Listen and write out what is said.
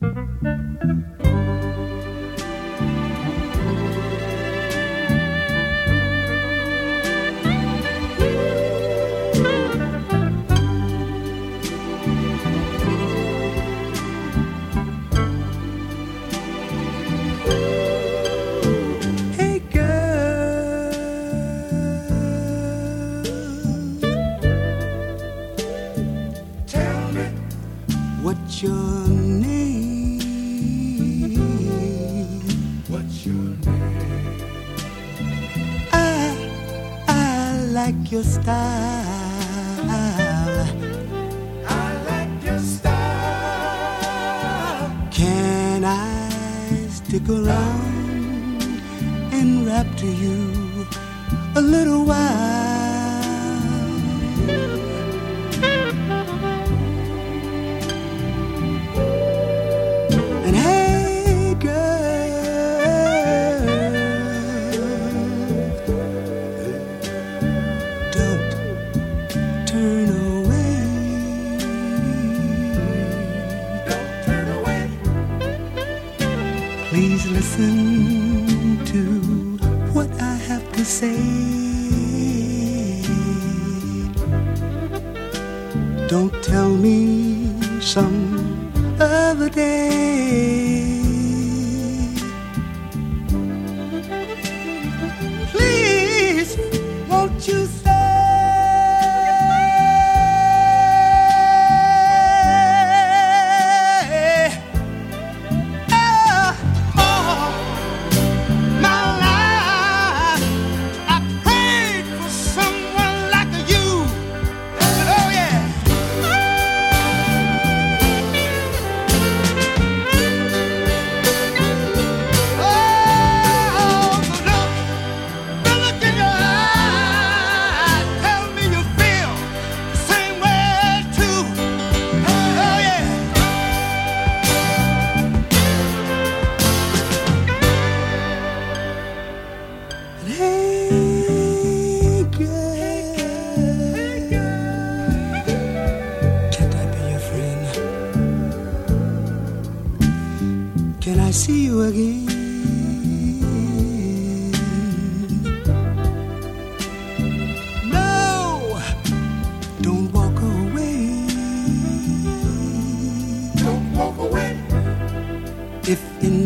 What's your name? What's your name? I like your style. I like your style. Can I stick around and rap to you a little while? Please listen to what I have to say. Don't tell me some other day. Please, won't you say? Can I see you again? No, don't walk away. Don't walk away. If in